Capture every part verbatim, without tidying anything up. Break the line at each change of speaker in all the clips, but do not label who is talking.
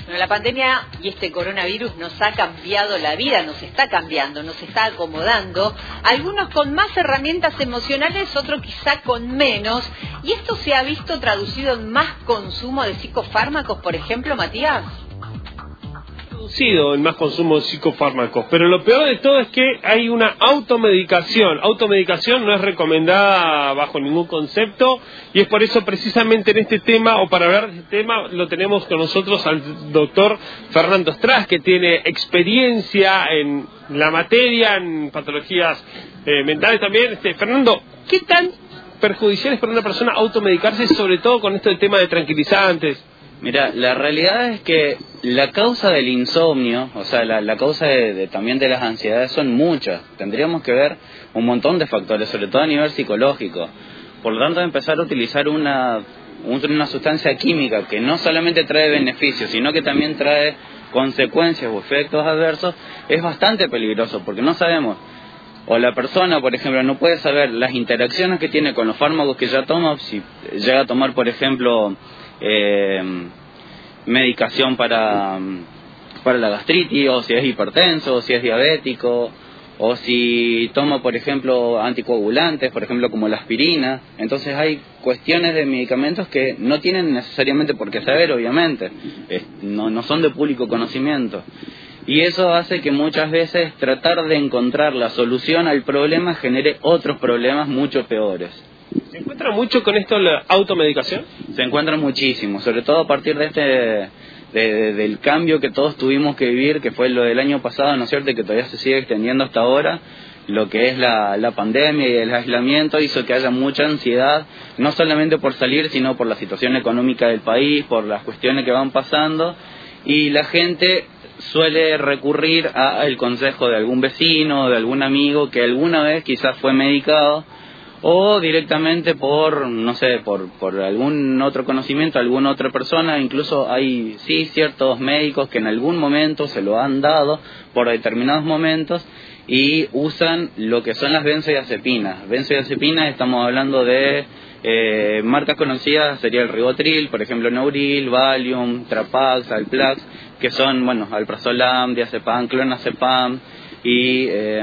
Bueno, la pandemia y este coronavirus nos ha cambiado la vida, nos está cambiando, nos está acomodando, algunos con más herramientas emocionales, otros quizá con menos, y esto se ha visto traducido en más consumo de psicofármacos, por ejemplo, Matías.
En más consumo de psicofármacos, pero lo peor de todo es que hay una automedicación. Automedicación no es recomendada bajo ningún concepto, y es por eso precisamente en este tema, o para hablar de este tema, lo tenemos con nosotros al doctor Fernando Stras, que tiene experiencia en la materia, en patologías eh, mentales también. Este, Fernando, ¿qué tan perjudicial es para una persona automedicarse, sobre todo con esto del tema de tranquilizantes?
Mira, la realidad es que la causa del insomnio, o sea, la, la causa de, de, también de las ansiedades son muchas. Tendríamos que ver un montón de factores, sobre todo a nivel psicológico. Por lo tanto, empezar a utilizar una, una sustancia química que no solamente trae beneficios, sino que también trae consecuencias o efectos adversos, es bastante peligroso, porque no sabemos, o la persona, por ejemplo, no puede saber las interacciones que tiene con los fármacos que ya toma, si llega a tomar, por ejemplo, Eh, medicación para, para la gastritis, o si es hipertenso, o si es diabético, o si toma, por ejemplo, anticoagulantes, por ejemplo, como la aspirina. Entonces hay cuestiones de medicamentos que no tienen necesariamente por qué saber, obviamente, es, no, no son de público conocimiento. Y eso hace que muchas veces tratar de encontrar la solución al problema genere otros problemas mucho peores.
¿Se encuentra mucho con esto la automedicación?
Se encuentra muchísimo, sobre todo a partir de este de, de, del cambio que todos tuvimos que vivir, que fue lo del año pasado, ¿no es cierto?, y que todavía se sigue extendiendo hasta ahora. Lo que es la, la pandemia y el aislamiento hizo que haya mucha ansiedad, no solamente por salir, sino por la situación económica del país, por las cuestiones que van pasando, y la gente suele recurrir al consejo de algún vecino, de algún amigo que alguna vez quizás fue medicado, o directamente por, no sé, por, por algún otro conocimiento, alguna otra persona. Incluso hay, sí, ciertos médicos que en algún momento se lo han dado por determinados momentos y usan lo que son las benzodiazepinas. Benzodiazepinas, estamos hablando de eh, marcas conocidas, sería el Rivotril, por ejemplo, Neuril, Valium, Trapax, Alplax, que son, bueno, alprazolam, diazepam, clonazepam y... Eh,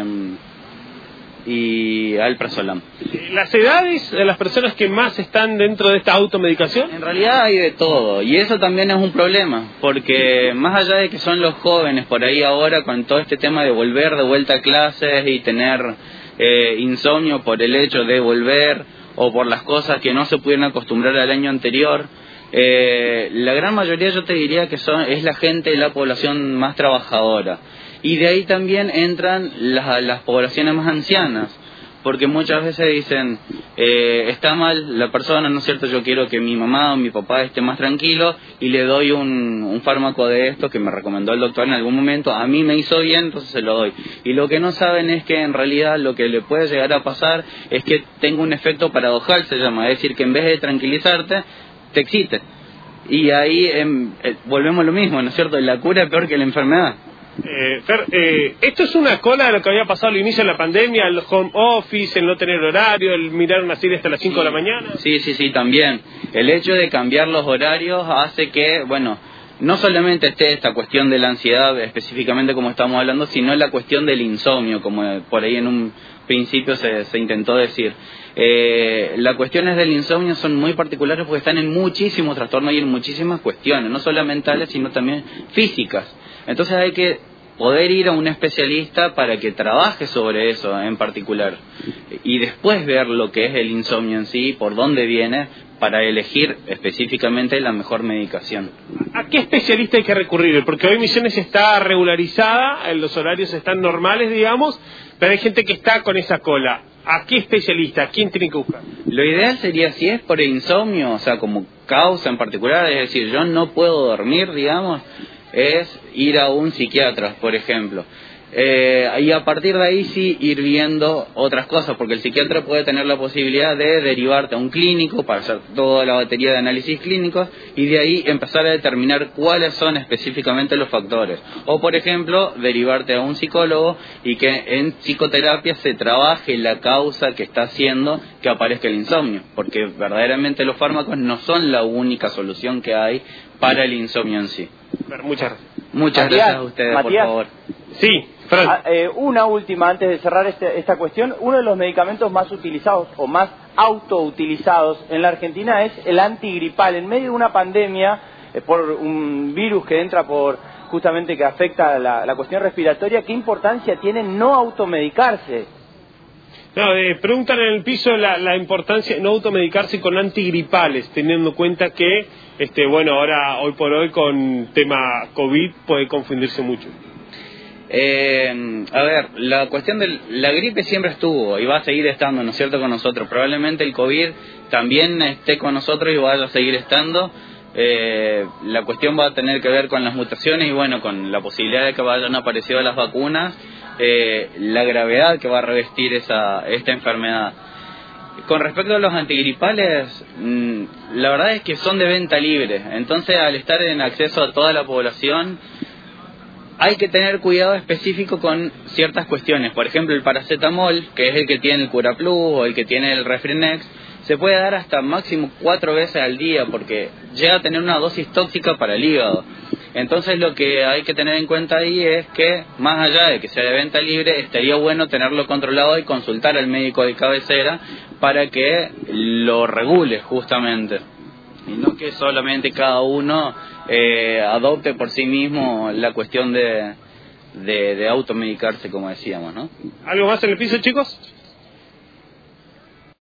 y alprazolam.
¿Las edades de las personas que más están dentro de esta automedicación?
En realidad hay de todo, y eso también es un problema, porque más allá de que son los jóvenes por ahí ahora con todo este tema de volver de vuelta a clases y tener eh, insomnio por el hecho de volver o por las cosas que no se pudieron acostumbrar al año anterior, eh, la gran mayoría yo te diría que son es la gente de la población más trabajadora. Y de ahí también entran las, las poblaciones más ancianas, porque muchas veces dicen, eh, está mal la persona, ¿no es cierto?, yo quiero que mi mamá o mi papá esté más tranquilo y le doy un, un fármaco de esto que me recomendó el doctor en algún momento, a mí me hizo bien, entonces se lo doy. Y lo que no saben es que en realidad lo que le puede llegar a pasar es que tenga un efecto paradojal, se llama, es decir, que en vez de tranquilizarte, te excite. Y ahí eh, eh, volvemos a lo mismo, ¿no es cierto?, la cura es peor que la enfermedad.
Eh, Fer, eh, esto es una cola de lo que había pasado al inicio de la pandemia, el home office, el no tener horario, el mirar una serie hasta las cinco sí. de la mañana.
Sí, sí, sí, también. El hecho de cambiar los horarios hace que, bueno, no solamente esté esta cuestión de la ansiedad específicamente como estamos hablando, sino la cuestión del insomnio, como por ahí en un principio se, se intentó decir. Eh, las cuestiones del insomnio son muy particulares porque están en muchísimos trastornos y en muchísimas cuestiones, no solo mentales, sino también físicas. Entonces hay que poder ir a un especialista para que trabaje sobre eso en particular y después ver lo que es el insomnio en sí, por dónde viene, para elegir específicamente la mejor medicación.
¿A qué especialista hay que recurrir? Porque hoy Misiones está regularizada, los horarios están normales, digamos, pero hay gente que está con esa cola. ¿A qué especialista? ¿A quién tiene que buscar?
Lo ideal sería, si es por el insomnio, o sea, como causa en particular, es decir, yo no puedo dormir, digamos, es ir a un psiquiatra, por ejemplo. Eh, y a partir de ahí sí ir viendo otras cosas, porque el psiquiatra puede tener la posibilidad de derivarte a un clínico para hacer toda la batería de análisis clínicos y de ahí empezar a determinar cuáles son específicamente los factores. O por ejemplo, derivarte a un psicólogo y que en psicoterapia se trabaje la causa que está haciendo que aparezca el insomnio, porque verdaderamente los fármacos no son la única solución que hay para el insomnio en sí.
Pero muchas gracias.
Muchas
Matías,
gracias a ustedes,
Matías.
por favor.
Sí, Fran.
Ah, eh, una última antes de cerrar este, esta cuestión. Uno de los medicamentos más utilizados o más autoutilizados en la Argentina es el antigripal. En medio de una pandemia eh, por un virus que entra por justamente que afecta la, la cuestión respiratoria, ¿qué importancia tiene no automedicarse?
No, eh, preguntan en el piso la, la importancia de no automedicarse con antigripales, teniendo en cuenta que, este, bueno, ahora, hoy por hoy, con tema COVID puede confundirse mucho.
Eh, a ver, la cuestión de la gripe siempre estuvo y va a seguir estando, ¿no es cierto?, con nosotros. Probablemente el COVID también esté con nosotros y vaya a seguir estando. Eh, la cuestión va a tener que ver con las mutaciones y, bueno, con la posibilidad de que vayan apareciendo las vacunas, eh, la gravedad que va a revestir esa esta enfermedad. Con respecto a los antigripales, mmm, la verdad es que son de venta libre. Entonces, al estar en acceso a toda la población, hay que tener cuidado específico con ciertas cuestiones. Por ejemplo, el paracetamol, que es el que tiene el Curaplus o el que tiene el Refrinex, se puede dar hasta máximo cuatro veces al día porque llega a tener una dosis tóxica para el hígado. Entonces lo que hay que tener en cuenta ahí es que, más allá de que sea de venta libre, estaría bueno tenerlo controlado y consultar al médico de cabecera para que lo regule justamente. Y no que solamente cada uno eh, adopte por sí mismo la cuestión de, de, de automedicarse, como decíamos, ¿no?
¿Algo más en el piso, chicos?